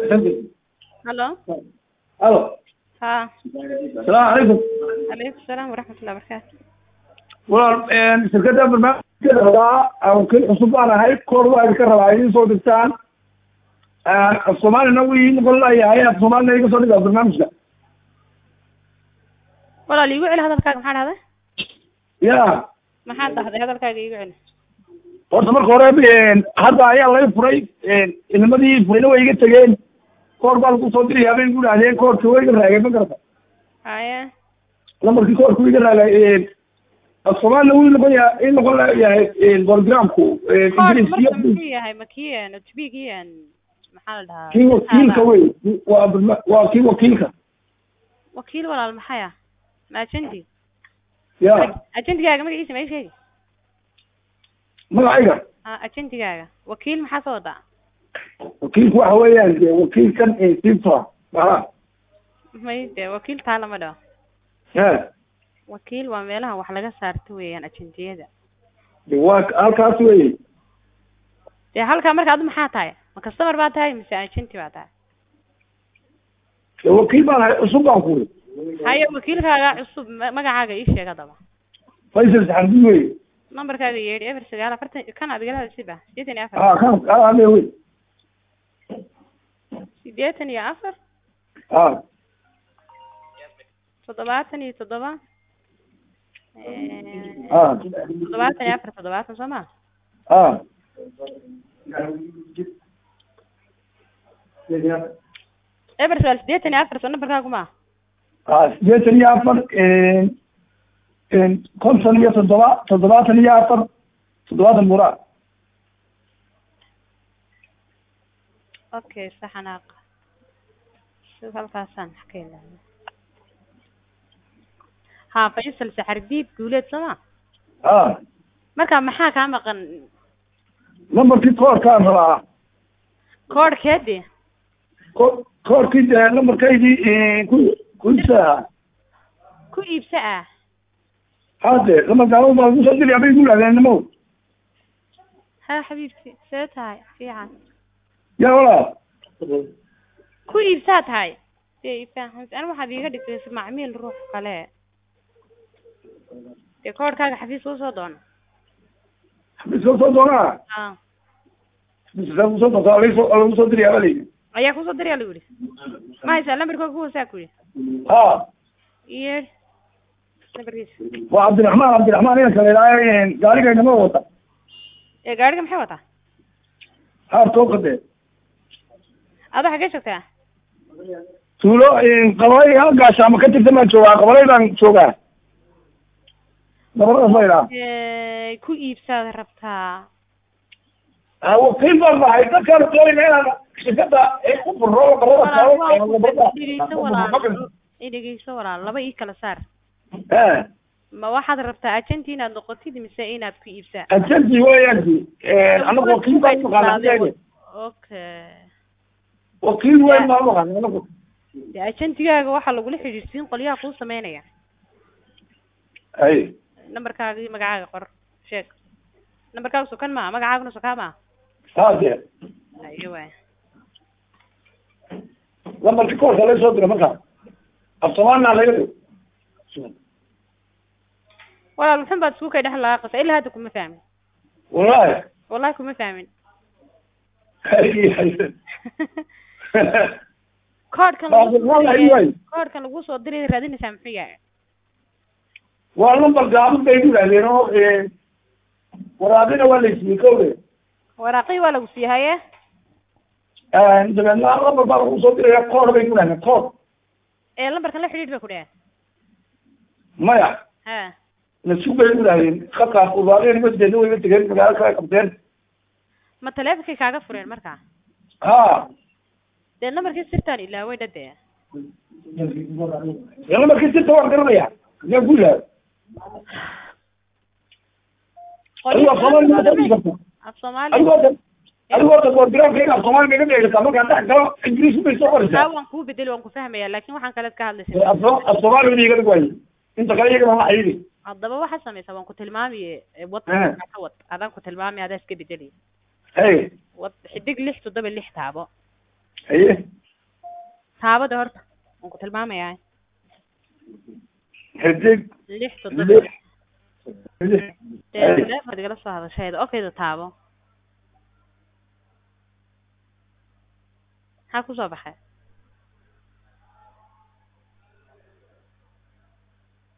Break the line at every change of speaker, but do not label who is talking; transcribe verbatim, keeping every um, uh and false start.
الو
الو
ها
السلام عليكم.
عليكم السلام ورحمة الله وبركاته.
walaal shirkadda barnaamijkeeda rabaa aan kii cusub baan ahay koor waa idinka rabaa idiin soo dhigtaan af soomaalina wii noqon layahay af soomaalina iga soo dhigaa barnaamijka
walaal iigu celi hadalkaaga maxaa dhahday
ya
maxaa dhahday hadalkaaga iigu celi
horta marka hore hadda ayaa laga furay ilmadii furayna way iga tegeen koor baa lagu soo diray habeen ku dhahdeen koorka way iga raagay ma garata
haya
lambarkii koorka way iga raagay af soomaalina wii noqon yahay in noqon layahay programku
ingiriisiyo yahay makiyan tbigiyan maxaa la dhahaa
kii wakiilka wey waa waa kii wakiilka
wakiil walaal maxaya ma ajendi
ya
ajendigaaga magaciisa ma sheegi
magacayga
ah ajendigaaga wakiil maxaa soo wadaa
wakiilku waxa weeyaan dee wakiilkan sifa aha
may dee wakiil taa lama dhaho
he
wakiil waa meelaha wax laga saarto weeyaan ajendiyada
dee waa halkaas wey
dee halkaa marka adu maxaa tahay ma customer baa tahay mise agenti baa tahay
dee wakiil baan ahay cusub baan ku
haye wakiilkaaga cusub magacaaga ii sheeg hadaba
faysal saxardi wey
numberkaaga yeedhi eber sagaal afartan kan aad igala hadashid ba sideetan iyo afar
ha kan ade wey
sideetan iyo afar
ha
toddobaatan iyo toddoba
ha
toddobaatan iyo afar toddobaatan soo ma
ha
eber sagaal sideetan iyo afar soo numberkaagu ma
ha sideetan iyo afar konton iyo toddoba toddobaatan iyo afar toddobaatan mura
okay saxanaaq sida halkaasaan ka ilaalin ha faysal saxardiid guuleed sama
ha
marka maxaa kaa maqan
lambarkii koorkaan rabaa
koorkeedi
ko koorkii dee lambarkaydii ku ku iibsaa
ku iibsa ah
hade lambarkaalo baa lagu soo diri abay ku dhahdeen nimo
ha xabiibti see tahay fiican
ya walaal
ku iibsaa tahay dee fahamta ana waxaad iiga dhigtay macmiil ruux kale dee koorkaaga xafiis usoo doona
xafiiska usoo doonaa
ha
xafiiska usoo doontaa lagu soo diri abaa layidhi
ayaa kusoo diriyaa lagu yihi ma haysaa lambarkooga kuwasaa ku yihi
ha
iyo lambarkiisa
waa cabdiraxmaan cabdiraxmaan inanka la idhaaha gaariga inama wata
ee gaariga maxay wataa
haar tookade
adoo xagee joogtaa
tuulo qabalay gaashaama ka tirsan baan joogaa qabalay baan joogaa dabadaas la idhaha
ku iibsaad rabtaa
ha wakiil baan nahay dadkaan doonayna inaan shirkada ku furro
dhegeyso walaal dhegeyso walaal laba ii kala saar
e
ma waxaad rabtaa agenti inaad noqotid mise inaad ku iibsaa
agenti weyanti anagu wakiil baan maqaana
okay
wakiil weyn maa maqan anagu
de agentigaaga waxaa lagula xidhiidhsiin qolyaha kuu sameynaya
hay
numberkaaga iyo magacaaga qor sheeg numberkaaga sukan maa magacaaguna sukaa maa
hade
ayo waay
lambarki koorka laga soo dira markaa af soomaalina laga dhigo
walaal maxun baad isku kay dhex laaqasa ilaa hadda kuma fahmin
wallahi
wallahi kuma fahmin koodhkan koodhkan lagu soo diray raadinaysaa muxuu yahay
waa lambar gaaban bay ku dhahdeen oo waraaqina waa laysiiyey kawle
waraaqii waa lagu sii haye
dabeedna lambar baa lagu soo diraya koor bay ku dhahdeen koor
ee lambarkan la xidhiidh bay ku dhaheen
maya
ha
nasug bay ku dhahdeen khadkaas urbaaqina masdeedna way ga tegeen magaalo kale qabteen
ma taleefonkay kaaga fureen markaa
ha
dee lambarkii sirtaan ilaaway dhade
dee lambarkii sirta waan garanaya yaa ku ilaaway adigo af soomaali ma dhigi karta
af soomaali
adigo adigo orta borogramkayga af soomaali ma dhigi kartaa markaan dhex galo ingiriis bay soo qoraysaa
taa waan kuu bedeli waan ku fahmaya laakin waxaan kalead ka hadlaysa
af soomaali wada iga dhig waaye inta kale iyagana waa ayidi
haddaba waxaad samaysaa waan ku tilmaamiye wad ka wad adaan ku tilmaamaya adaa iska bedeli
hay
wad xidig lix toddoba lix taabo
haye
taabada horta aan ku tilmaamayaa
xidig
lix toddoba
lix lix
dee telefoon digala soo hadashayda okay da taabo maxaa ku soo baxay